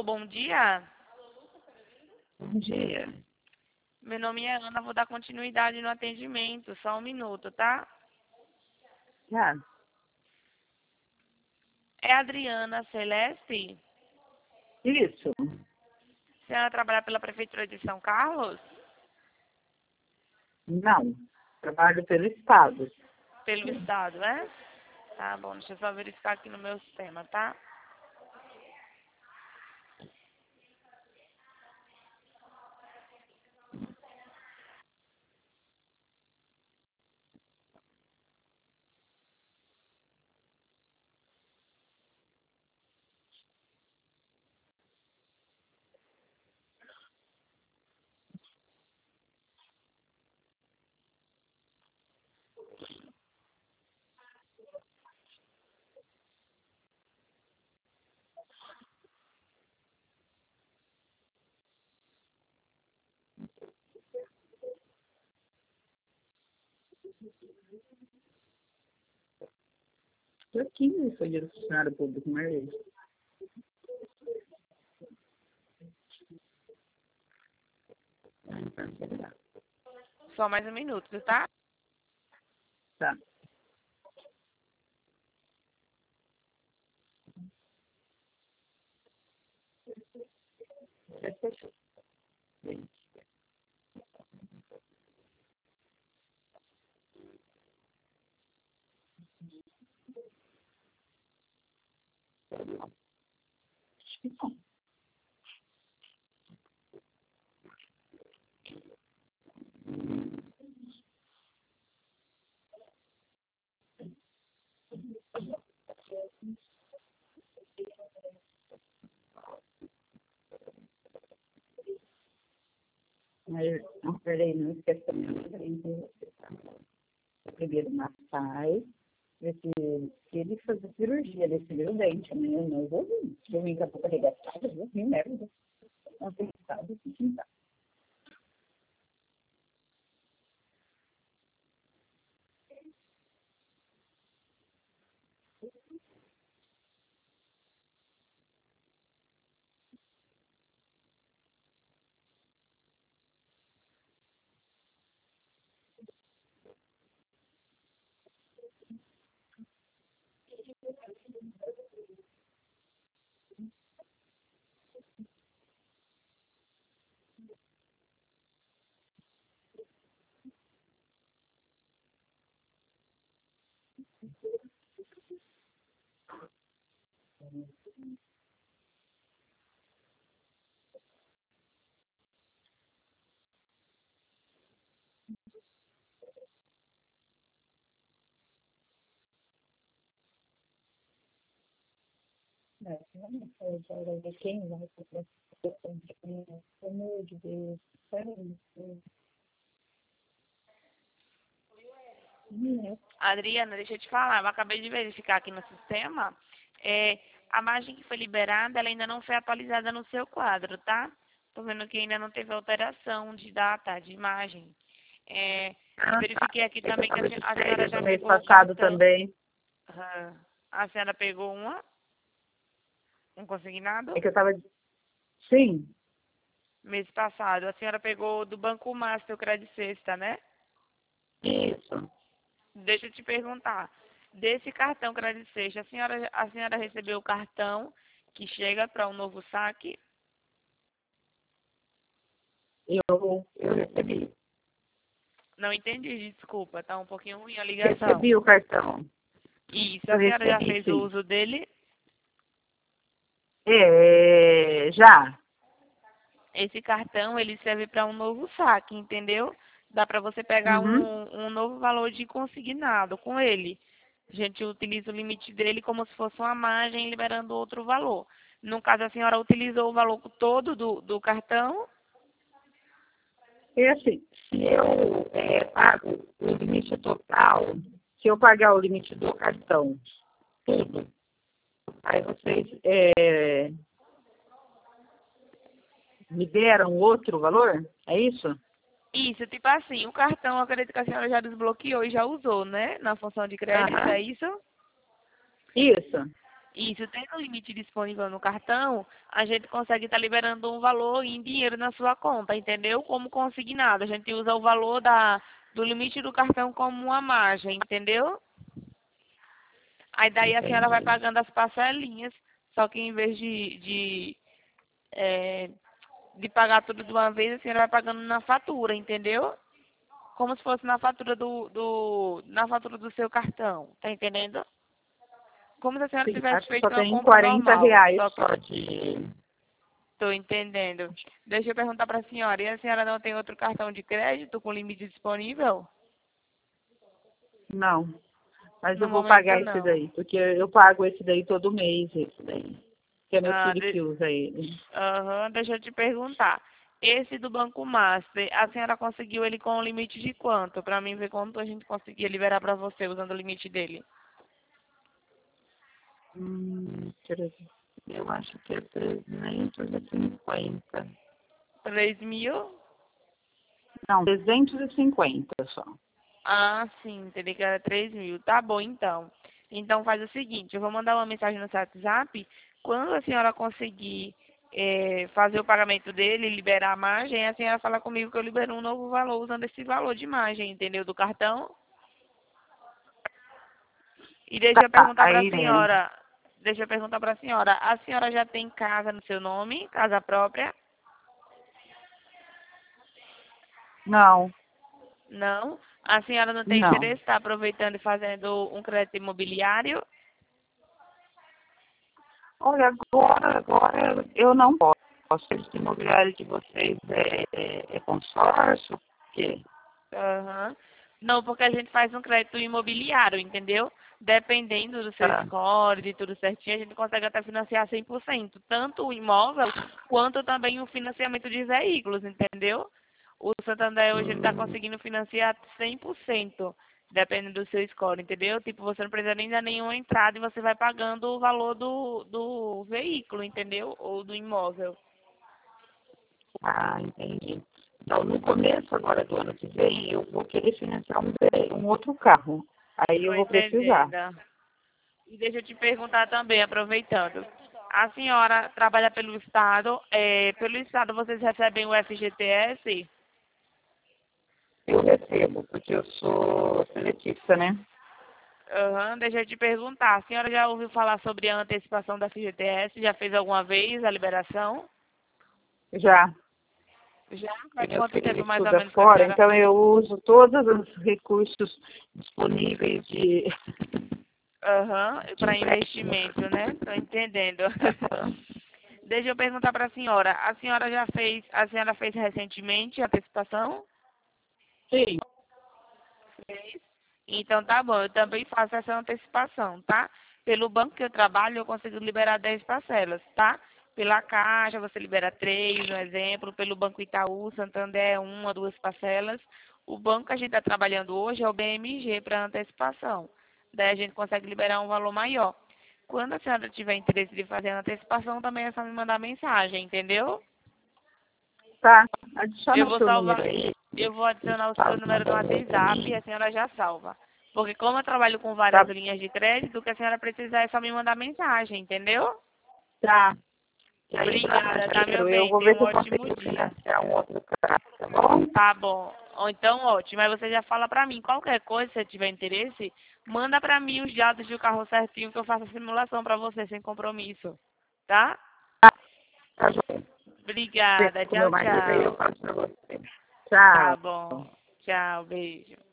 Alô, bom dia. Bom dia. Meu nome é Ana, vou dar continuidade no atendimento. Só um minuto, tá? Já. É a Adriana Celeste? Isso? A senhora trabalha pela Prefeitura de São Carlos? Não. Trabalho pelo Estado. Pelo Estado, é? Tá bom, deixa eu só verificar aqui no meu sistema, tá? Estou aqui, eu sou de funcionário público, mas Só mais um minuto, tá? tá. Acho que não. Mas, não, peraí, não esqueça também. Primeiro massagem, ver se ele fazer cirurgia desse meu dente, né? Eu não vou vir. Domingo a pouco arregaçada, eu vou vir merda. Não tem estado de quintal. Quem vai fazer essa questão de pelo amor de Deus, sério, Adriana, deixa eu te falar, eu acabei de verificar aqui no sistema. A imagem que foi liberada, ela ainda não foi atualizada no seu quadro, tá? Tô vendo que ainda não teve alteração de data, de imagem. Eu verifiquei aqui também que a senhora já no mês pegou o passado cartão. também. Aham. A senhora pegou um consignado? É que eu tava. Sim, Mês passado. A senhora pegou do Banco Master o Credit Sexta, né? isso. Deixa eu te perguntar. Desse cartão Credit Sexta, a senhora recebeu o cartão que chega para um novo saque? Eu recebi. Não entendi, desculpa. Tá um pouquinho ruim a ligação. Recebi o cartão. Isso, Eu a senhora já recebi, fez o sim. uso dele? Já. Esse cartão, ele serve para um novo saque, entendeu? Dá para você pegar Uhum. um novo valor de consignado com ele. A gente utiliza o limite dele como se fosse uma margem, liberando outro valor. No caso, a senhora utilizou o valor todo do cartão? É assim, se eu pago o limite total, se eu pagar o limite do cartão, tudo, aí vocês me deram outro valor? É isso? Isso, tipo assim, o cartão, eu acredito que a senhora já desbloqueou e já usou, né? Na função de crédito, Aham. é isso? Isso. Isso, tendo limite disponível no cartão, a gente consegue estar liberando um valor em dinheiro na sua conta, entendeu? Como consignado. A gente usa o valor do limite do cartão como uma margem, entendeu? Aí daí a senhora vai Entendi. pagando as parcelinhas, só que em vez eh, de pagar tudo de uma vez, a senhora vai pagando na fatura, entendeu? Como se fosse na fatura na fatura do seu cartão, tá entendendo? Como se a senhora Sim, tivesse acho que feito só uma tem compra normal, R$ 40 só que só de... estou entendendo. Deixa eu perguntar para a senhora, e a senhora não tem outro cartão de crédito com limite disponível? Não, mas No eu vou momento pagar esse não. daí, porque eu pago esse daí todo mês, esse daí. Que é meu Ah, filho que usa ele. aham, deixa eu te perguntar. Esse do Banco Master, a senhora conseguiu ele com o limite de quanto? Para mim ver quanto a gente conseguia liberar para você usando o limite dele. Deixa eu ver. Eu acho que é 350. 3.000? Não, 350 só. Ah, sim, teria que era 3.000. Tá bom, então. Então faz o seguinte, eu vou mandar uma mensagem no seu WhatsApp. Quando a senhora conseguir fazer o pagamento dele, liberar a margem, a senhora fala comigo que eu libero um novo valor usando esse valor de margem, entendeu? Do cartão. E Tá, aí, né? deixa eu perguntar para a senhora já tem casa no seu nome, casa própria? Não, Não? A senhora não tem não. interesse em estar aproveitando e fazendo um crédito imobiliário? Olha, agora eu não posso. Esse imobiliário de vocês é consórcio? O quê? Aham. Não, porque a gente faz um crédito imobiliário, entendeu? Dependendo do seu Tá. score, de tudo certinho, a gente consegue até financiar 100%, tanto o imóvel quanto também o financiamento de veículos, entendeu? O Santander hoje ele está Hum, conseguindo financiar 100%, dependendo do seu score, entendeu? Tipo, você não precisa nem dar nenhuma entrada e você vai pagando o valor do veículo, entendeu? Ou do imóvel. entendi. Então, no começo agora do ano que vem, eu vou querer financiar um outro carro. Aí eu Estou vou precisar. entendendo. E deixa eu te perguntar também, aproveitando. A senhora trabalha pelo Estado vocês recebem o FGTS? Eu recebo, porque eu sou seletista, né? Aham, deixa eu te perguntar. A senhora já ouviu falar sobre a antecipação da FGTS? Já fez alguma vez a liberação? Já. Já? E Faz meu quanto filho ele tempo mais ou estuda menos que a fora, senhora... então eu uso todos os recursos disponíveis Aham, de para empréstimo. investimento, né? Tô entendendo. Aham. Deixa eu perguntar para a senhora. A senhora fez recentemente a antecipação? Sim. Então tá bom, eu também faço essa antecipação, tá? Pelo banco que eu trabalho, eu consigo liberar 10 parcelas, tá? Pela Caixa, você libera 3, um exemplo. Pelo Banco Itaú, Santander, uma, duas parcelas. O banco que a gente está trabalhando hoje é o BMG para antecipação. Daí a gente consegue liberar um valor maior. Quando a senhora tiver interesse de fazer a antecipação, também é só me mandar mensagem, entendeu? Tá. Eu Adiciona o vou seu número salvar, aí. eu vou adicionar o seu Fala, número no manda um pra WhatsApp e mim. a senhora já salva. Porque como eu trabalho com várias Tá, linhas de crédito, o que a senhora precisar é só me mandar mensagem, entendeu? tá. E aí, para Obrigada, tá, meu janeiro, eu bem? vou Tenha ver um se eu ótimo consigo dia. financiar um outro carro, tá bom? Tá bom. Ou então, ótimo. Aí você já fala pra mim. Qualquer coisa, se você tiver interesse, manda pra mim os dados do carro certinho que eu faço a simulação pra você, sem compromisso. Tá? Tá bom. Obrigada. Com meu Tchau, marido aí eu tchau. faço pra você. Tá Tchau. bom. Tchau, beijo.